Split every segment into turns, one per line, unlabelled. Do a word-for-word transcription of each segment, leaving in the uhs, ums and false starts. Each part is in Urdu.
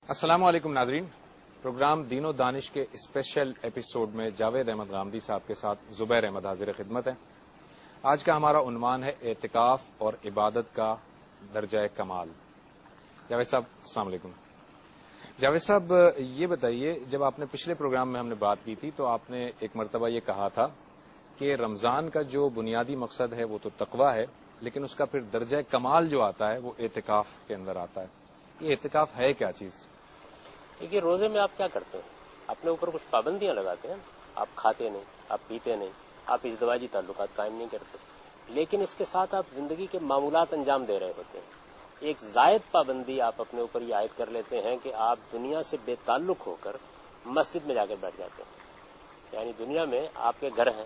السلام علیکم ناظرین، پروگرام دین و دانش کے اسپیشل ایپیسوڈ میں جاوید احمد غامدی صاحب کے ساتھ زبیر احمد حاضر خدمت ہے۔ آج کا ہمارا عنوان ہے اعتکاف اور عبادت کا درجہ کمال۔ جاوید صاحب السلام علیکم۔ جاوید صاحب یہ بتائیے، جب آپ نے پچھلے پروگرام میں ہم نے بات کی تھی تو آپ نے ایک مرتبہ یہ کہا تھا کہ رمضان کا جو بنیادی مقصد ہے وہ تو تقویٰ ہے، لیکن اس کا پھر درجہ کمال جو آتا ہے وہ اعتکاف کے اندر آتا ہے۔ یہ اعتکاف ہے کیا چیز؟
دیکھیے، روزے میں آپ کیا کرتے ہیں؟ اپنے اوپر کچھ پابندیاں لگاتے ہیں۔ آپ کھاتے نہیں، آپ پیتے نہیں، آپ ازدواجی تعلقات قائم نہیں کرتے، لیکن اس کے ساتھ آپ زندگی کے معمولات انجام دے رہے ہوتے ہیں۔ ایک زائد پابندی آپ اپنے اوپر یہ عائد کر لیتے ہیں کہ آپ دنیا سے بے تعلق ہو کر مسجد میں جا کر بیٹھ جاتے ہیں۔ یعنی دنیا میں آپ کے گھر ہیں،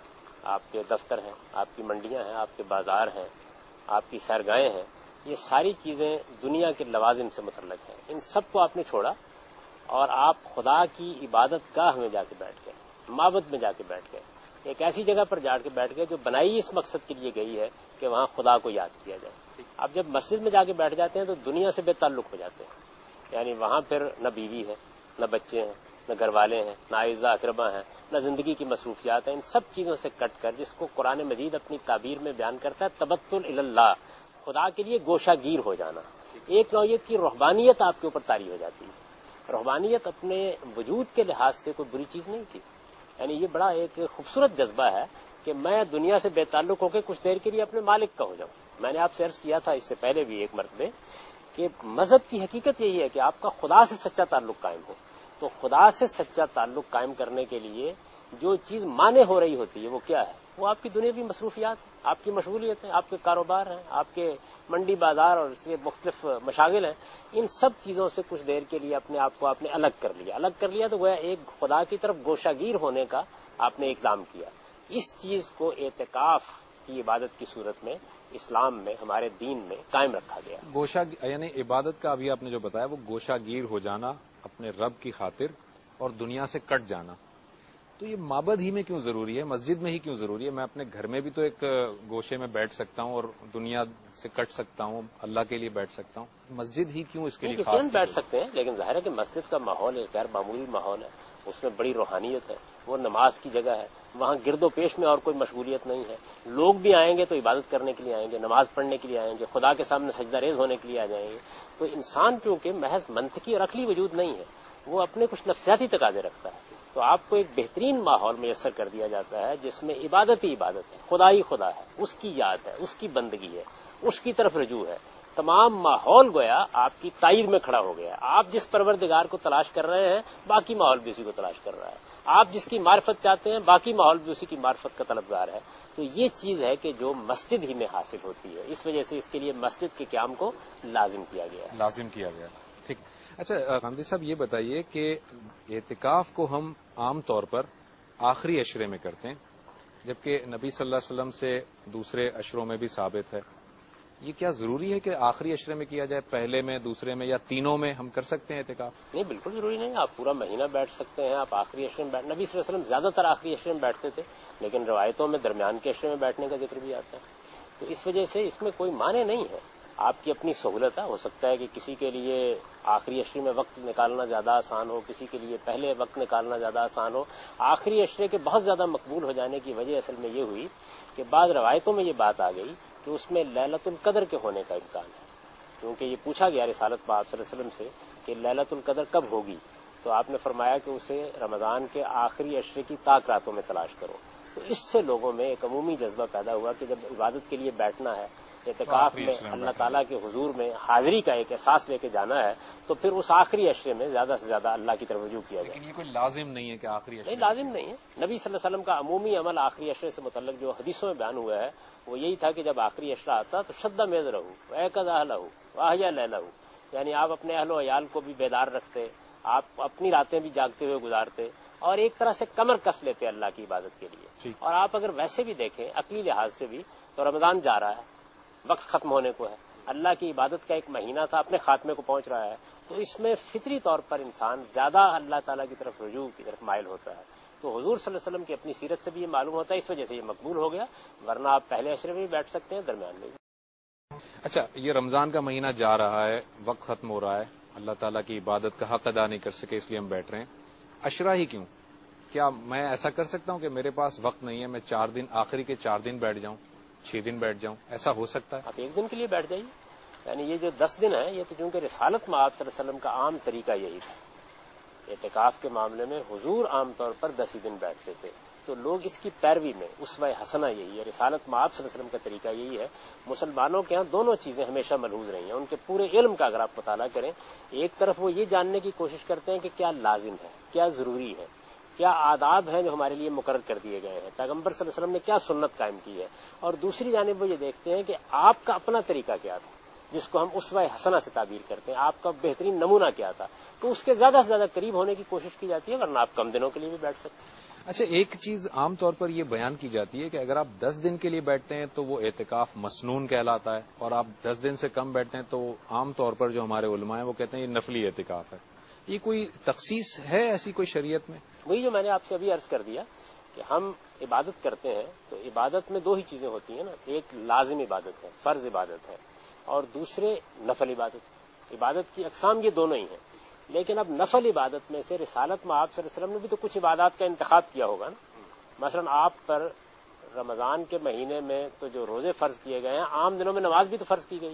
آپ کے دفتر ہیں، آپ کی منڈیاں ہیں، آپ کے بازار ہیں، آپ کی سیرگاہیں ہیں، یہ ساری چیزیں دنیا کے لوازم سے متعلق ہیں۔ ان سب کو آپ نے چھوڑا اور آپ خدا کی عبادت گاہ میں جا کے بیٹھ گئے، معبد میں جا کے بیٹھ گئے، ایک ایسی جگہ پر جا کے بیٹھ گئے جو بنائی اس مقصد کے لیے گئی ہے کہ وہاں خدا کو یاد کیا جائے۔ اب جب مسجد میں جا کے بیٹھ جاتے ہیں تو دنیا سے بے تعلق ہو جاتے ہیں۔ یعنی وہاں پھر نہ بیوی ہے، نہ بچے ہیں، نہ گھر والے ہیں، نہ اعزا اقربا ہیں، نہ زندگی کی مصروفیات ہیں۔ ان سب چیزوں سے کٹ کر، جس کو قرآن مجید اپنی تعبیر میں بیان کرتا ہے تبتل اللہ، خدا کے لیے گوشہ گیر ہو جانا، ایک نوعیت کی روحانیت آپ کے اوپر طاری ہو جاتی ہے۔ روحانیت اپنے وجود کے لحاظ سے کوئی بری چیز نہیں تھی۔ یعنی یہ بڑا ایک خوبصورت جذبہ ہے کہ میں دنیا سے بے تعلق ہو کے کچھ دیر کے لیے اپنے مالک کا ہو جاؤں۔ میں نے آپ سے عرض کیا تھا اس سے پہلے بھی ایک مرتبہ کہ مذہب کی حقیقت یہی ہے کہ آپ کا خدا سے سچا تعلق قائم ہو۔ تو خدا سے سچا تعلق قائم کرنے کے لیے جو چیز مانے ہو رہی ہوتی ہے وہ کیا ہے؟ وہ آپ کی دنیاوی مصروفیات ہیں، آپ کی مشغولیت ہیں، آپ کے کاروبار ہیں، آپ کے منڈی بازار اور اس کے مختلف مشاغل ہیں۔ ان سب چیزوں سے کچھ دیر کے لیے اپنے آپ کو آپ نے الگ کر لیا الگ کر لیا تو وہ ایک خدا کی طرف گوشہ گیر ہونے کا آپ نے اقدام کیا۔ اس چیز کو اعتکاف کی عبادت کی صورت میں اسلام میں، ہمارے دین میں قائم رکھا گیا۔
گوشہ یعنی عبادت کا ابھی آپ نے جو بتایا وہ گوشہ گیر ہو جانا اپنے رب کی خاطر اور دنیا سے کٹ جانا، تو یہ معبد ہی میں کیوں ضروری ہے؟ مسجد میں ہی کیوں ضروری ہے؟ میں اپنے گھر میں بھی تو ایک گوشے میں بیٹھ سکتا ہوں اور دنیا سے کٹ سکتا ہوں، اللہ کے لیے بیٹھ سکتا ہوں، مسجد ہی کیوں اس کے لیے خاص
بیٹھ سکتے ہیں؟ لیکن ظاہر ہے کہ مسجد کا ماحول ایک غیر معمولی ماحول ہے، اس میں بڑی روحانیت ہے، وہ نماز کی جگہ ہے، وہاں گرد و پیش میں اور کوئی مشغولیت نہیں ہے۔ لوگ بھی آئیں گے تو عبادت کرنے کے لیے آئیں گے، نماز پڑھنے کے لیے آئیں گے، خدا کے سامنے سجدہ ریز ہونے کے لیے آ جائیں گے۔ تو انسان چونکہ محض منطقی اور عقلی وجود نہیں ہے، وہ اپنے کچھ نفسیاتی تقاضے رکھتا ہے، تو آپ کو ایک بہترین ماحول میسر کر دیا جاتا ہے جس میں عبادت ہی عبادت ہے، خدا ہی خدا ہے، اس کی یاد ہے، اس کی بندگی ہے، اس کی طرف رجوع ہے۔ تمام ماحول گویا آپ کی تائید میں کھڑا ہو گیا ہے۔ آپ جس پروردگار کو تلاش کر رہے ہیں باقی ماحول بھی اسی کو تلاش کر رہا ہے، آپ جس کی معرفت چاہتے ہیں باقی ماحول بھی اسی کی معرفت کا طلبگار ہے۔ تو یہ چیز ہے کہ جو مسجد ہی میں حاصل ہوتی ہے، اس وجہ سے اس کے لیے مسجد کے قیام کو لازم کیا گیا ہے۔
لازم کیا گیا ٹھیک۔ اچھا غامدی صاحب یہ بتائیے کہ اعتکاف کو ہم عام طور پر آخری عشرے میں کرتے ہیں، جبکہ نبی صلی اللہ علیہ وسلم سے دوسرے عشروں میں بھی ثابت ہے۔ یہ کیا ضروری ہے کہ آخری عشرے میں کیا جائے، پہلے میں، دوسرے میں، یا تینوں میں ہم کر سکتے ہیں اعتکاف؟
نہیں، بالکل ضروری نہیں، آپ پورا مہینہ بیٹھ سکتے ہیں، آپ آخری عشرے میں بیٹھ نبی صلی اللہ علیہ وسلم زیادہ تر آخری عشرے میں بیٹھتے تھے، لیکن روایتوں میں درمیان کے عشرے میں بیٹھنے کا ذکر بھی آتا ہے۔ تو اس وجہ سے اس میں کوئی معنی نہیں ہے، آپ کی اپنی سہولت ہے۔ ہو سکتا ہے کہ کسی کے لیے آخری عشرے میں وقت نکالنا زیادہ آسان ہو، کسی کے لیے پہلے وقت نکالنا زیادہ آسان ہو۔ آخری عشرے کے بہت زیادہ مقبول ہو جانے کی وجہ اصل میں یہ ہوئی کہ بعض روایتوں میں یہ بات آ گئی کہ اس میں لیلۃ القدر کے ہونے کا امکان ہے، کیونکہ یہ پوچھا گیا رسالت پاک صلی اللہ علیہ وسلم سے کہ لیلۃ القدر کب ہوگی، تو آپ نے فرمایا کہ اسے رمضان کے آخری عشرے کی طاق راتوں میں تلاش کرو۔ تو اس سے لوگوں میں ایک عمومی جذبہ پیدا ہوا کہ جب عبادت کے لیے بیٹھنا ہے، اعتکاف میں اللہ تعالیٰ کے حضور میں حاضری کا ایک احساس لے کے جانا ہے، تو پھر اس آخری عشرے میں زیادہ سے زیادہ اللہ کی طرف رجوع کیا جائے۔
لیکن یہ کوئی لازم نہیں ہے کہ آخری عشرے
نہیں، لازم نہیں ہے۔ نبی صلی اللہ علیہ وسلم کا عمومی عمل آخری عشرے سے متعلق جو حدیثوں میں بیان ہوا ہے وہ یہی تھا کہ جب آخری عشرہ آتا تو شدہ میز رہو وَأَيْقَظَ أَهْلَهُ وَأَحْيَا لَيْلَهُ، یعنی آپ اپنے اہل و عیال کو بھی بیدار رکھتے، آپ اپنی راتیں بھی جاگتے ہوئے گزارتے اور ایک طرح سے کمر کس لیتے اللہ کی عبادت کے لیے۔ اور آپ اگر ویسے بھی دیکھیں عقلی لحاظ سے بھی تو رمضان جا رہا ہے، وقت ختم ہونے کو ہے، اللہ کی عبادت کا ایک مہینہ تھا اپنے خاتمے کو پہنچ رہا ہے، تو اس میں فطری طور پر انسان زیادہ اللہ تعالیٰ کی طرف رجوع کی طرف مائل ہوتا ہے۔ تو حضور صلی اللہ علیہ وسلم کی اپنی سیرت سے بھی یہ معلوم ہوتا ہے، اس وجہ سے یہ مقبول ہو گیا، ورنہ آپ پہلے عشرے میں بھی بیٹھ سکتے ہیں، درمیان میں بھی۔
اچھا، یہ رمضان کا مہینہ جا رہا ہے، وقت ختم ہو رہا ہے، اللہ تعالیٰ کی عبادت کا حق ادا نہیں کر سکے اس لیے ہم بیٹھ رہے ہیں، عشرہ ہی کیوں؟ کیا میں ایسا کر سکتا ہوں کہ میرے پاس وقت نہیں ہے، میں چار دن آخری کے چار دن بیٹھ جاؤں، چھ دن بیٹھ جاؤں؟ ایسا ہو سکتا ہے؟
آپ ایک دن کے لیے بیٹھ جائیے. یعنی یہ جو دس دن ہے یہ تو چونکہ رسالت میں آپ صلی اللہ علیہ وسلم کا عام طریقہ یہی تھا. اعتکاف کے معاملے میں حضور عام طور پر دس ہی دن بیٹھتے تھے، تو لوگ اس کی پیروی میں اسوہ حسنہ یہی ہے. رسالت میں آپ صلی اللہ علیہ وسلم کا طریقہ یہی ہے. مسلمانوں کے ہاں دونوں چیزیں ہمیشہ ملحوظ رہی ہیں. ان کے پورے علم کا اگر آپ مطالعہ کریں، ایک طرف وہ یہ جاننے کی کوشش کرتے ہیں کہ کیا لازم ہے، کیا ضروری ہے، کیا آداب ہیں جو ہمارے لیے مقرر کر دیے گئے ہیں، پیغمبر صلی اللہ علیہ وسلم نے کیا سنت قائم کی ہے، اور دوسری جانب وہ یہ دیکھتے ہیں کہ آپ کا اپنا طریقہ کیا تھا جس کو ہم اسوہ حسنہ سے تعبیر کرتے ہیں، آپ کا بہترین نمونہ کیا تھا. تو اس کے زیادہ سے زیادہ قریب ہونے کی کوشش کی جاتی ہے، ورنہ آپ کم دنوں کے لیے بھی بیٹھ سکتے ہیں.
اچھا، ایک چیز عام طور پر یہ بیان کی جاتی ہے کہ اگر آپ دس دن کے لیے بیٹھتے ہیں تو وہ اعتکاف مسنون کہلاتا ہے، اور آپ دس دن سے کم بیٹھتے ہیں تو عام طور پر جو ہمارے علماء ہیں وہ کہتے ہیں یہ نفلی اعتکاف ہے. یہ کوئی تخصیص ہے ایسی کوئی شریعت میں؟
وہی جو میں نے آپ سے ابھی عرض کر دیا کہ ہم عبادت کرتے ہیں تو عبادت میں دو ہی چیزیں ہوتی ہیں نا، ایک لازم عبادت ہے، فرض عبادت ہے، اور دوسرے نفل عبادت. عبادت کی اقسام یہ دونوں ہی ہیں. لیکن اب نفل عبادت میں سے رسالت میں آپ صلی اللہ علیہ وسلم نے بھی تو کچھ عبادات کا انتخاب کیا ہوگا نا. مثلا آپ پر رمضان کے مہینے میں تو جو روزے فرض کیے گئے ہیں، عام دنوں میں نماز بھی تو فرض کی گئی.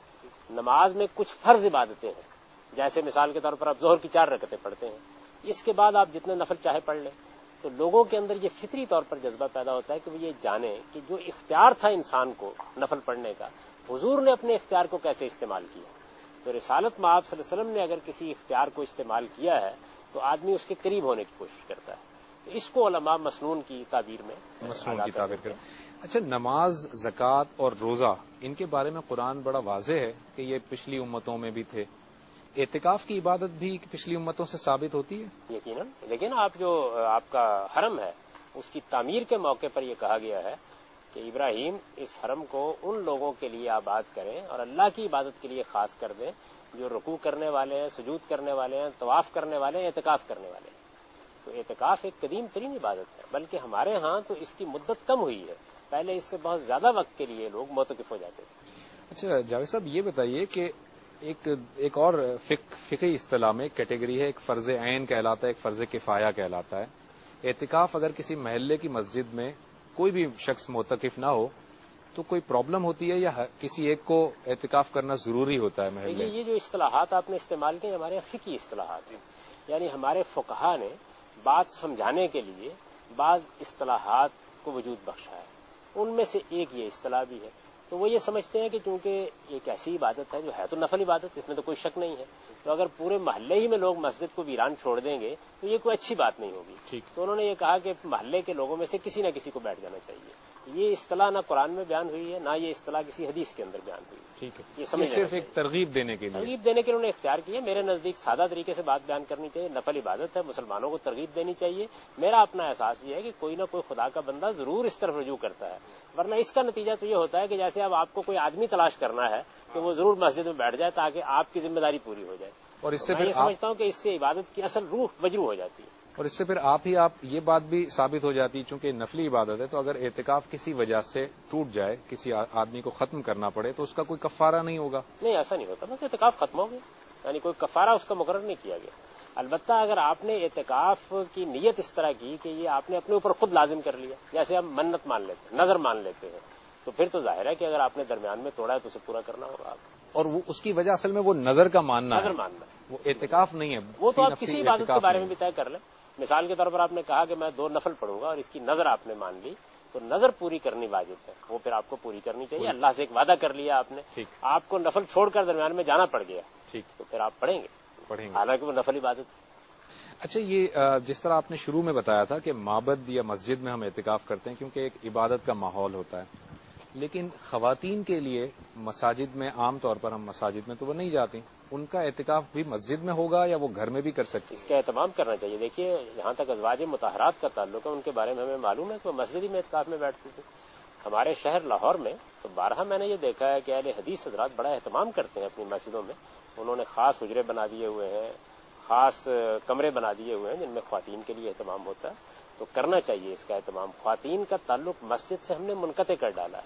نماز میں کچھ فرض عبادتیں ہیں، جیسے مثال کے طور پر آپ ظہر کی چار رکعتیں پڑھتے ہیں، اس کے بعد آپ جتنے نفل چاہے پڑھ لیں. تو لوگوں کے اندر یہ فطری طور پر جذبہ پیدا ہوتا ہے کہ وہ یہ جانیں کہ جو اختیار تھا انسان کو نفل پڑھنے کا، حضور نے اپنے اختیار کو کیسے استعمال کیا. تو رسالت میں آپ صلی اللہ علیہ وسلم نے اگر کسی اختیار کو استعمال کیا ہے تو آدمی اس کے قریب ہونے کی کوشش کرتا ہے. تو اس کو علماء مسنون کی تعبیر میں
مسنون کی تعبیر کریں. اچھا، نماز، زکوٰۃ اور روزہ، ان کے بارے میں قرآن بڑا واضح ہے کہ یہ پچھلی امتوں میں بھی تھے. اعتکاف کی عبادت بھی پچھلی امتوں سے ثابت ہوتی ہے؟
یقیناً. لیکن آپ جو آپ کا حرم ہے اس کی تعمیر کے موقع پر یہ کہا گیا ہے کہ ابراہیم اس حرم کو ان لوگوں کے لیے آباد کریں اور اللہ کی عبادت کے لیے خاص کر دیں جو رکوع کرنے والے ہیں، سجود کرنے والے ہیں، طواف کرنے والے ہیں، اعتکاف کرنے والے ہیں. تو اعتکاف ایک قدیم ترین عبادت ہے، بلکہ ہمارے ہاں تو اس کی مدت کم ہوئی ہے. پہلے اس سے بہت زیادہ وقت کے لیے لوگ معتکف ہو جاتے تھے.
اچھا جاوید صاحب، یہ بتائیے کہ ایک ایک اور فق فقہی اصطلاح میں ایک کیٹیگری ہے، ایک فرض عین کہلاتا ہے، ایک فرض کفایہ کہلاتا ہے. اعتکاف اگر کسی محلے کی مسجد میں کوئی بھی شخص معتکف نہ ہو تو کوئی پرابلم ہوتی ہے یا کسی ایک کو اعتکاف کرنا ضروری ہوتا ہے محلے میں؟
یہ جو اصطلاحات آپ نے استعمال کی ہمارے فقہی اصطلاحات ہیں. یعنی ہمارے فقہا نے بات سمجھانے کے لیے بعض اصطلاحات کو وجود بخشا ہے. ان میں سے ایک یہ اصطلاح بھی ہے. تو وہ یہ سمجھتے ہیں کہ چونکہ ایک ایسی عبادت ہے جو ہے تو نفل عبادت، اس میں تو کوئی شک نہیں ہے، تو اگر پورے محلے ہی میں لوگ مسجد کو ویران چھوڑ دیں گے تو یہ کوئی اچھی بات نہیں ہوگی. تو انہوں نے یہ کہا کہ محلے کے لوگوں میں سے کسی نہ کسی کو بیٹھ جانا چاہیے. یہ اصطلاح نہ قرآن میں بیان ہوئی ہے، نہ یہ اصطلاح کسی حدیث کے اندر بیان ہوئی ہے.
ٹھیک ہے،
یہ سمجھ
صرف ایک ترغیب دینے کے لیے
ترغیب دینے کے لیے انہوں نے اختیار کی ہے. میرے نزدیک سادہ طریقے سے بات بیان کرنی چاہیے. نفل عبادت ہے، مسلمانوں کو ترغیب دینی چاہیے. میرا اپنا احساس یہ ہے کہ کوئی نہ کوئی خدا کا بندہ ضرور اس طرف رجوع کرتا ہے، ورنہ اس کا نتیجہ تو یہ ہوتا ہے کہ جیسے اب آپ کو کوئی آدمی تلاش کرنا ہے تو وہ ضرور مسجد میں بیٹھ جائے تاکہ آپ کی ذمہ داری پوری ہو جائے.
اور اس سے
میں
پھر
یہ سمجھتا ہوں کہ اس سے عبادت کی اصل روح مجروح ہو جاتی ہے.
اور اس سے پھر آپ ہی آپ یہ بات بھی ثابت ہو جاتی ہے، چونکہ نفلی عبادت ہے تو اگر اعتکاف کسی وجہ سے ٹوٹ جائے، کسی آدمی کو ختم کرنا پڑے تو اس کا کوئی کفارہ نہیں ہوگا؟
نہیں، ایسا نہیں ہوتا، بس اعتکاف ختم ہو گیا. یعنی کوئی کفارہ اس کا مقرر نہیں کیا گیا. البتہ اگر آپ نے اعتکاف کی نیت اس طرح کی کہ یہ آپ نے اپنے اوپر خود لازم کر لیا، جیسے ہم منت مان لیتے ہیں، نظر مان لیتے ہیں، تو پھر تو ظاہر ہے کہ اگر آپ نے درمیان میں توڑا ہے تو اسے پورا کرنا ہوگا آپ.
اور وہ اس کی وجہ اصل میں وہ نظر کا ماننا
نظر
ہے،
ماننا
وہ اعتکاف نہیں ہے.
وہ تو آپ کسی عبادت کے بارے میں
بھی
بھی طے کر لیں. مثال کے طور پر آپ نے کہا کہ میں دو نفل پڑھوں گا اور اس کی نظر آپ نے مان لی، تو نظر پوری کرنی واجب ہے، وہ پھر آپ کو پوری کرنی چاہیے. اللہ سے ایک وعدہ کر لیا آپ نے، آپ کو نفل چھوڑ کر درمیان میں جانا پڑ گیا، ٹھیک، تو پھر آپ پڑھیں گے پڑھیں گے حالانکہ وہ نفل عبادت.
اچھا، یہ جس طرح آپ نے شروع میں بتایا تھا کہ معبد یا مسجد میں ہم اعتکاف کرتے ہیں کیونکہ ایک عبادت کا ماحول ہوتا ہے، لیکن خواتین کے لیے مساجد میں عام طور پر ہم مساجد میں تو وہ نہیں جاتی، ان کا اعتکاف بھی مسجد میں ہوگا یا وہ گھر میں بھی کر سکتی؟
اس کا اہتمام کرنا چاہیے. دیکھیے، جہاں تک ازواج مطہرات کا تعلق ہے ان کے بارے میں ہمیں معلوم ہے کہ وہ مسجد میں اعتکاف میں بیٹھتی تھی. ہمارے شہر لاہور میں تو بارہا میں نے یہ دیکھا ہے کہ اہل حدیث حضرات بڑا اہتمام کرتے ہیں اپنی مسجدوں میں. انہوں نے خاص حجرے بنا دیے ہوئے ہیں، خاص کمرے بنا دیے ہوئے ہیں جن میں خواتین کے لیے اہتمام ہوتا ہے. تو کرنا چاہیے اس کا اہتمام. خواتین کا تعلق مسجد سے ہم نے منقطع کر ڈالا ہے.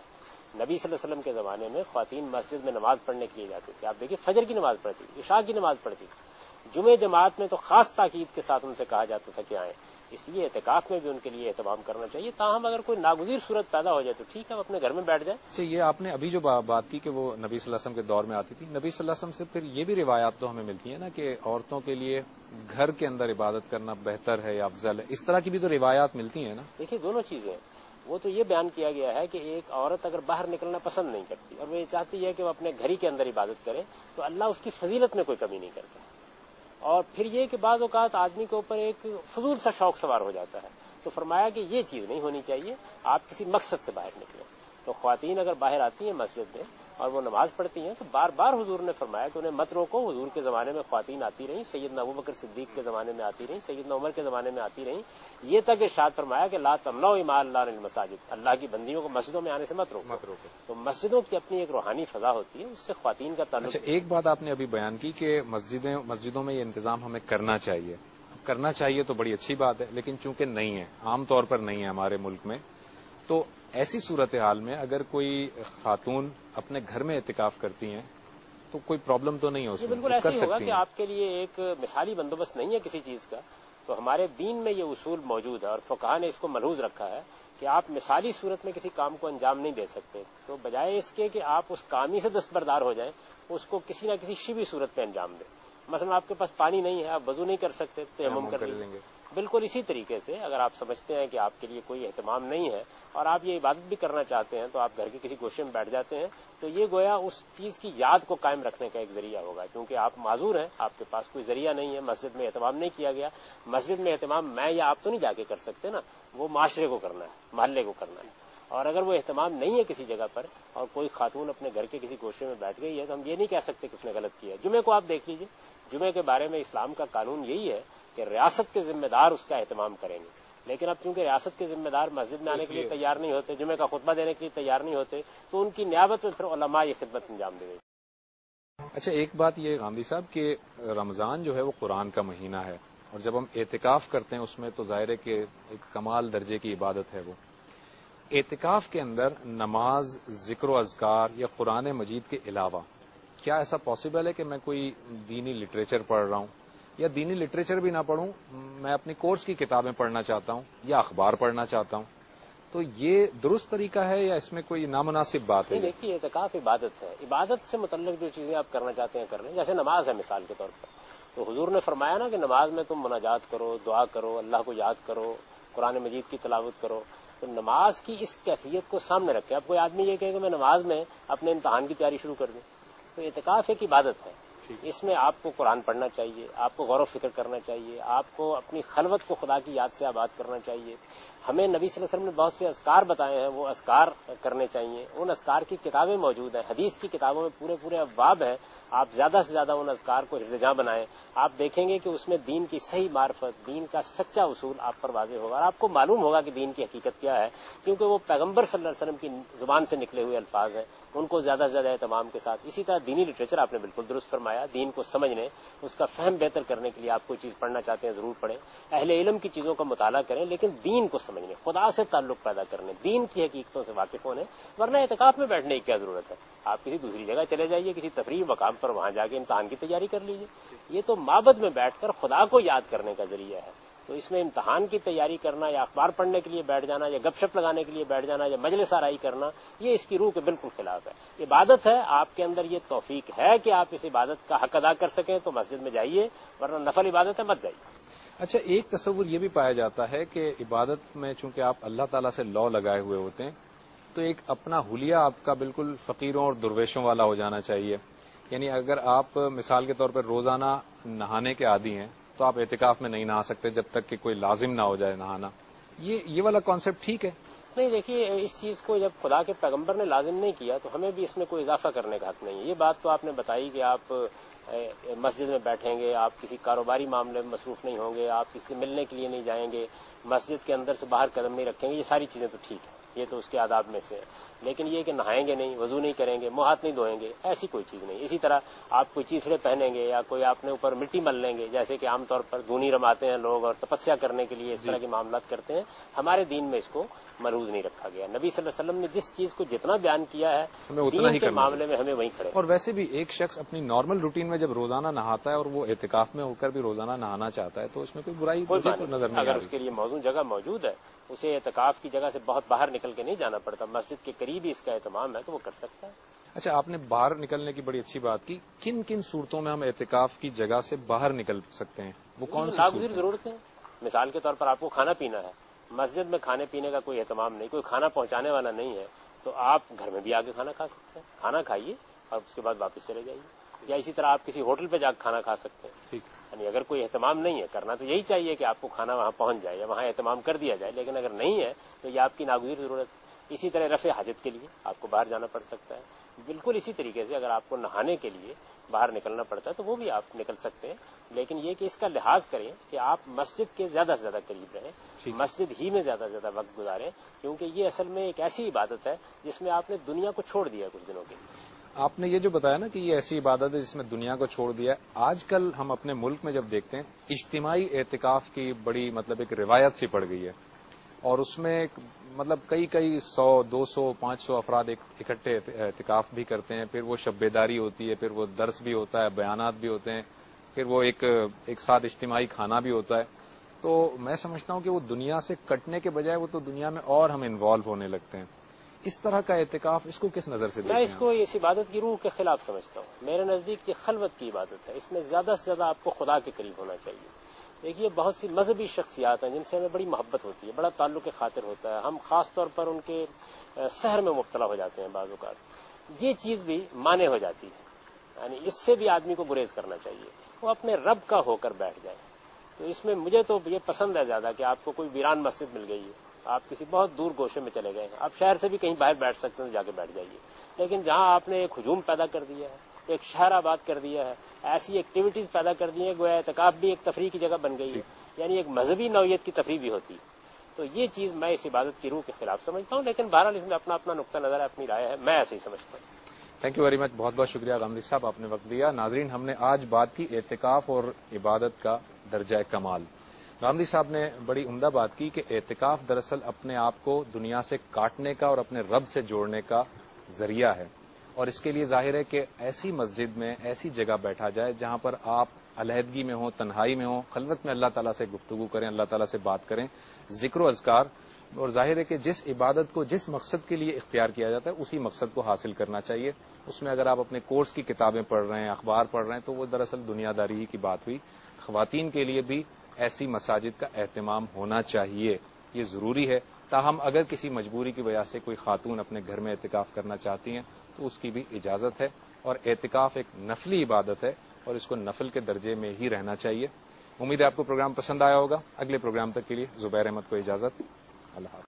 نبی صلی اللہ علیہ وسلم کے زمانے میں خواتین مسجد میں نماز پڑھنے کے لیے جاتی تھی. آپ دیکھیے فجر کی نماز پڑھتی تھی, عشاء کی نماز پڑھتی تھی. جمعہ جماعت میں تو خاص تاکید کے ساتھ ان سے کہا جاتا تھا کہ آئیں. اس لیے اعتکاف میں بھی ان کے لیے اہتمام کرنا چاہیے. تاہم اگر کوئی ناگزیر صورت پیدا ہو جائے تو ٹھیک ہے, آپ اپنے گھر میں بیٹھ جائیں.
اچھا, یہ آپ نے ابھی جو بات کی کہ وہ نبی صلی اللہ علیہ وسلم کے دور میں آتی تھی, نبی صلی اللہ علیہ وسلم سے پھر یہ بھی روایات تو ہمیں ملتی ہیں نا کہ عورتوں کے لیے گھر کے اندر عبادت کرنا بہتر ہے یا افضل ہے, اس طرح کی بھی تو روایات ملتی ہیں نا.
دیکھیے دونوں چیزیں, وہ تو یہ بیان کیا گیا ہے کہ ایک عورت اگر باہر نکلنا پسند نہیں کرتی اور وہ یہ چاہتی ہے کہ وہ اپنے گھر ہی کے اندر عبادت کرے تو اللہ اس کی فضیلت میں کوئی کمی نہیں کرتا. اور پھر یہ کہ بعض اوقات آدمی کے اوپر ایک فضول سا شوق سوار ہو جاتا ہے, تو فرمایا کہ یہ چیز نہیں ہونی چاہیے, آپ کسی مقصد سے باہر نکلیں. تو خواتین اگر باہر آتی ہیں مسجد میں اور وہ نماز پڑھتی ہیں تو بار بار حضور نے فرمایا کہ انہیں مت روکو. حضور کے زمانے میں خواتین آتی رہیں, سیدنا ابوبکر صدیق کے زمانے میں آتی رہیں, سیدنا عمر کے زمانے میں آتی رہیں, یہ تک ارشاد فرمایا کہ لا تمنعوا اماء اللہ عن المساجد, اللہ کی بندیوں کو مسجدوں میں آنے سے مت روکو.
مت روکو.
تو مسجدوں کی اپنی ایک روحانی فضا ہوتی ہے, اس سے خواتین کا تعلق.
اچھا, ایک بات آپ نے ابھی بیان کی کہ مسجدیں مسجدوں میں یہ انتظام ہمیں کرنا چاہیے. کرنا چاہیے تو بڑی اچھی بات ہے, لیکن چونکہ نہیں ہے, عام طور پر نہیں ہے ہمارے ملک میں, تو ایسی صورتحال میں اگر کوئی خاتون اپنے گھر میں اعتکاف کرتی ہیں تو کوئی پرابلم تو نہیں ہو سکتی.
بالکل ایسا ہی ہوگا کہ آپ کے لیے ایک مثالی بندوبست نہیں ہے کسی چیز کا. تو ہمارے دین میں یہ اصول موجود ہے اور فقہاء نے اس کو ملحوظ رکھا ہے کہ آپ مثالی صورت میں کسی کام کو انجام نہیں دے سکتے. تو بجائے اس کے کہ آپ اس کام ہی سے دستبردار ہو جائیں, اس کو کسی نہ کسی شبی صورت میں انجام دیں. مثلا آپ کے پاس پانی نہیں ہے, آپ وضو نہیں کر سکتے, تیمم کر لیں گے. بالکل اسی طریقے سے اگر آپ سمجھتے ہیں کہ آپ کے لیے کوئی اہتمام نہیں ہے اور آپ یہ عبادت بھی کرنا چاہتے ہیں تو آپ گھر کے کسی گوشے میں بیٹھ جاتے ہیں, تو یہ گویا اس چیز کی یاد کو قائم رکھنے کا ایک ذریعہ ہوگا. کیونکہ آپ معذور ہیں, آپ کے پاس کوئی ذریعہ نہیں ہے, مسجد میں اہتمام نہیں کیا گیا. مسجد میں اہتمام میں یا آپ تو نہیں جا کے کر سکتے نا, وہ معاشرے کو کرنا ہے, محلے کو کرنا ہے. اور اگر وہ اہتمام نہیں ہے کسی جگہ پر اور کوئی خاتون اپنے گھر کے کسی گوشے میں بیٹھ گئی ہے تو ہم یہ نہیں کہہ سکتے کہ اس نے غلط کیا ہے. جمعے کو آپ دیکھ لیجئے, جمعے کے بارے میں اسلام کا قانون یہی ہے کہ ریاست کے ذمہ دار اس کا اہتمام کریں گے. لیکن اب چونکہ ریاست کے ذمہ دار مسجد میں آنے کے لیے تیار نہیں ہوتے, جمعے کا خطبہ دینے کے لیے تیار نہیں ہوتے, تو ان کی نیابت میں پھر علماء یہ خدمت انجام دے گی.
اچھا, ایک بات یہ غامدی صاحب کہ رمضان جو ہے وہ قرآن کا مہینہ ہے, اور جب ہم اعتکاف کرتے ہیں اس میں تو ظاہر ہے کہ ایک کمال درجے کی عبادت ہے. وہ اعتکاف کے اندر نماز, ذکر و اذکار یا قرآن مجید کے علاوہ کیا ایسا پاسبل ہے کہ میں کوئی دینی لٹریچر پڑھ رہا ہوں, یا دینی لٹریچر بھی نہ پڑھوں, میں اپنی کورس کی کتابیں پڑھنا چاہتا ہوں یا اخبار پڑھنا چاہتا ہوں, تو یہ درست طریقہ ہے یا اس میں کوئی نامناسب بات ہے؟
دیکھیے اعتکاف عبادت ہے, عبادت سے متعلق جو چیزیں آپ کرنا چاہتے ہیں کر لیں. جیسے نماز ہے مثال کے طور پر, تو حضور نے فرمایا نا کہ نماز میں تم مناجات کرو, دعا کرو, اللہ کو یاد کرو, قرآن مجید کی تلاوت کرو. تو نماز کی اس کیفیت کو سامنے رکھے. اب کوئی آدمی یہ کہے کہ میں نماز میں اپنے امتحان کی تیاری شروع کر دوں, تو اعتکاف ایک عبادت ہے. اس میں آپ کو قرآن پڑھنا چاہیے, آپ کو غور و فکر کرنا چاہیے, آپ کو اپنی خلوت کو خدا کی یاد سے آباد کرنا چاہیے. ہمیں نبی صلی اللہ علیہ وسلم نے بہت سے اذکار بتائے ہیں, وہ اذکار کرنے چاہیے. ان اذکار کی کتابیں موجود ہیں, حدیث کی کتابوں میں پورے پورے ابواب ہیں. آپ زیادہ سے زیادہ ان اذکار کو حفظ جاں بنائیں. آپ دیکھیں گے کہ اس میں دین کی صحیح معرفت, دین کا سچا اصول آپ پر واضح ہوگا, اور آپ کو معلوم ہوگا کہ دین کی حقیقت کیا ہے. کیونکہ وہ پیغمبر صلی اللہ علیہ وسلم کی زبان سے نکلے ہوئے الفاظ ہیں, ان کو زیادہ سے زیادہ اہتمام کے ساتھ. اسی طرح دینی لٹریچر آپ نے بالکل درست فرمایا, دین کو سمجھنے, اس کا فہم بہتر کرنے کے لیے آپ کوئی چیز پڑھنا چاہتے ہیں ضرور پڑھیں. اہل علم کی چیزوں کا مطالعہ کریں, لیکن دین کو سمجھنے, خدا سے تعلق پیدا کرنے, دین کی حقیقتوں سے واقف ہونے. ورنہ اعتکاف میں بیٹھنے کی کیا ضرورت ہے؟ آپ کسی دوسری جگہ چلے جائیے, کسی تفریحی مقام پر, وہاں جا کے امتحان کی تیاری کر لیجیے. یہ تو معبد میں بیٹھ کر خدا کو یاد کرنے کا ذریعہ ہے. تو اس میں امتحان کی تیاری کرنا یا اخبار پڑھنے کے لیے بیٹھ جانا یا گپ شپ لگانے کے لیے بیٹھ جانا یا مجلس آرائی کرنا, یہ اس کی روح کے بالکل خلاف ہے. عبادت ہے, آپ کے اندر یہ توفیق ہے کہ آپ اس عبادت کا حق ادا کر سکیں تو مسجد میں جائیے, ورنہ نفل عبادت ہے مت جائیے.
اچھا, ایک تصور یہ بھی پایا جاتا ہے کہ عبادت میں چونکہ آپ اللہ تعالیٰ سے لو لگائے ہوئے ہوتے ہیں, تو ایک اپنا حلیہ آپ کا بالکل فقیروں اور درویشوں والا ہو جانا چاہیے. یعنی اگر آپ مثال کے طور پر روزانہ نہانے کے عادی ہیں تو آپ اعتکاف میں نہیں نہا سکتے جب تک کہ کوئی لازم نہ ہو جائے نہانا. یہ یہ والا کانسیپٹ ٹھیک ہے؟
نہیں, دیکھیے اس چیز کو جب خدا کے پیغمبر نے لازم نہیں کیا تو ہمیں بھی اس میں کوئی اضافہ کرنے کا حق نہیں ہے. یہ بات تو آپ نے بتائی کہ آپ مسجد میں بیٹھیں گے, آپ کسی کاروباری معاملے میں مصروف نہیں ہوں گے, آپ کسی سے ملنے کے لیے نہیں جائیں گے, مسجد کے اندر سے باہر قدم نہیں رکھیں گے, یہ ساری چیزیں تو ٹھیک ہیں, یہ تو اس کے آداب میں سے ہے. لیکن یہ کہ نہائیں گے نہیں, وضو نہیں کریں گے, منہ ہاتھ نہیں دھوئیں گے, ایسی کوئی چیز نہیں. اسی طرح آپ کوئی چیزڑے پہنیں گے یا کوئی آپ نے اوپر مٹی مل لیں گے, جیسے کہ عام طور پر دھونی رماتے ہیں لوگ اور تپسیا کرنے کے لیے اس طرح کے معاملات کرتے ہیں, ہمارے دین میں اس کو ملحوظ نہیں رکھا گیا. نبی صلی اللہ علیہ وسلم نے جس چیز کو جتنا بیان کیا ہے
ہمیں اتنا ہی
کے معاملے میں ہمیں وہیں کھڑے.
اور ویسے بھی ایک شخص اپنی نارمل روٹین میں جب روزانہ نہاتا ہے اور وہ اعتکاف میں ہو کر بھی روزانہ نہانا چاہتا ہے تو اس میں کوئی برائی نظر نہیں.
اگر اس کے لیے موزوں جگہ موجود ہے, اسے اعتکاف کی جگہ سے بہت باہر نکل کے نہیں جانا پڑتا, مسجد کے قریب ہی اس کا اہتمام ہے تو وہ کر سکتا ہے.
اچھا, آپ نے باہر نکلنے کی بڑی اچھی بات کی. کن کن صورتوں میں ہم اعتکاف کی جگہ سے باہر نکل سکتے ہیں؟ وہ کون سی
ناگزیر ضرورتیں؟ مثال کے طور پر آپ کو کھانا پینا ہے, مسجد میں کھانے پینے کا کوئی اہتمام نہیں, کوئی کھانا پہنچانے والا نہیں ہے, تو آپ گھر میں بھی آ کے کھانا کھا سکتے ہیں. کھانا کھائیے اور اس کے بعد واپس چلے جائیے. یا اسی طرح آپ کسی ہوٹل پہ جا کے کھانا کھا سکتے ہیں.
ٹھیک.
یعنی اگر کوئی اہتمام نہیں ہے, کرنا تو یہی چاہیے کہ آپ کو کھانا وہاں پہنچ جائے یا وہاں اہتمام کر دیا جائے, لیکن اگر نہیں ہے تو یہ آپ کی ناگزیر ضرورت. اسی طرح رفع حاجت کے لیے آپ کو باہر جانا پڑ سکتا ہے. بالکل اسی طریقے سے اگر آپ کو نہانے کے لیے باہر نکلنا پڑتا ہے تو وہ بھی آپ نکل سکتے ہیں, لیکن یہ کہ اس کا لحاظ کریں کہ آپ مسجد کے زیادہ سے زیادہ قریب رہیں, مسجد ہی میں زیادہ سے زیادہ وقت گزاریں, کیونکہ یہ اصل میں ایک ایسی عبادت ہے جس میں آپ نے دنیا کو چھوڑ دیا کچھ دنوں کے لیے.
آپ نے یہ جو بتایا نا کہ یہ ایسی عبادت ہے جس میں دنیا کو چھوڑ دیا ہے, آج کل ہم اپنے ملک میں جب دیکھتے ہیں اجتماعی اعتکاف کی بڑی مطلب ایک روایت سی پڑ گئی ہے, اور اس میں مطلب کئی کئی سو دو سو پانچ سو افراد اکٹھے اعتکاف بھی کرتے ہیں. پھر وہ شب بیداری ہوتی ہے, پھر وہ درس بھی ہوتا ہے, بیانات بھی ہوتے ہیں, پھر وہ ایک ایک ساتھ اجتماعی کھانا بھی ہوتا ہے. تو میں سمجھتا ہوں کہ وہ دنیا سے کٹنے کے بجائے وہ تو دنیا میں اور ہم انوالو ہونے لگتے ہیں. اس طرح کا اعتکاف اس کو کس نظر سے دیکھتے ہیں؟
میں اس کو اس عبادت کی روح کے خلاف سمجھتا ہوں. میرے نزدیک یہ خلوت کی عبادت ہے, اس میں زیادہ سے زیادہ آپ کو خدا کے قریب ہونا چاہیے. دیکھیے, بہت سی مذہبی شخصیات ہیں جن سے ہمیں بڑی محبت ہوتی ہے, بڑا تعلق خاطر ہوتا ہے, ہم خاص طور پر ان کے سحر میں مبتلا ہو جاتے ہیں بعض اوقات. یہ چیز بھی مانے ہو جاتی ہے, یعنی اس سے بھی آدمی کو گریز کرنا چاہیے, وہ اپنے رب کا ہو کر بیٹھ جائے. تو اس میں مجھے تو یہ پسند ہے زیادہ کہ آپ کو کوئی ویران مسجد مل گئی ہے, آپ کسی بہت دور گوشے میں چلے گئے ہیں, آپ شہر سے بھی کہیں باہر بیٹھ سکتے ہیں, جا کے بیٹھ جائیے. لیکن جہاں آپ نے ایک ہجوم پیدا کر دیا ہے, ایک شہر آباد کر دیا ہے, ایسی ایکٹیویٹیز پیدا کر دی ہیں, گویا اعتکاف بھی ایک تفریح کی جگہ بن گئی ہے, یعنی ایک مذہبی نوعیت کی تفریح بھی ہوتی ہے. تو یہ چیز میں اس عبادت کی روح کے خلاف سمجھتا ہوں, لیکن بہرحال اس میں اپنا اپنا نقطہ نظر ہے, اپنی رائے ہے, میں ایسے ہی سمجھتا ہوں.
Thank you very much. بہت بہت شکریہ غامدی صاحب, آپ نے وقت دیا. ناظرین, ہم نے آج بات کی اعتکاف اور عبادت کا درجہ کمال. غامدی صاحب نے بڑی عمدہ بات کی کہ اعتکاف دراصل اپنے آپ کو دنیا سے کاٹنے کا اور اپنے رب سے جوڑنے کا ذریعہ ہے, اور اس کے لیے ظاہر ہے کہ ایسی مسجد میں ایسی جگہ بیٹھا جائے جہاں پر آپ علیحدگی میں ہوں, تنہائی میں ہوں, خلوت میں اللہ تعالیٰ سے گفتگو کریں, اللہ تعالیٰ سے بات کریں, ذکر و اذکار. اور ظاہر ہے کہ جس عبادت کو جس مقصد کے لیے اختیار کیا جاتا ہے اسی مقصد کو حاصل کرنا چاہیے. اس میں اگر آپ اپنے کورس کی کتابیں پڑھ رہے ہیں, اخبار پڑھ رہے ہیں, تو وہ دراصل دنیا داری کی بات ہوئی. خواتین کے لیے بھی ایسی مساجد کا اہتمام ہونا چاہیے, یہ ضروری ہے. تاہم اگر کسی مجبوری کی وجہ سے کوئی خاتون اپنے گھر میں اعتکاف کرنا چاہتی ہیں تو اس کی بھی اجازت ہے, اور اعتکاف ایک نفلی عبادت ہے اور اس کو نفل کے درجے میں ہی رہنا چاہیے. امید ہے آپ کو پروگرام پسند آیا ہوگا. اگلے پروگرام تک کے لیے زبیر احمد کو اجازت. اللہ حافظ.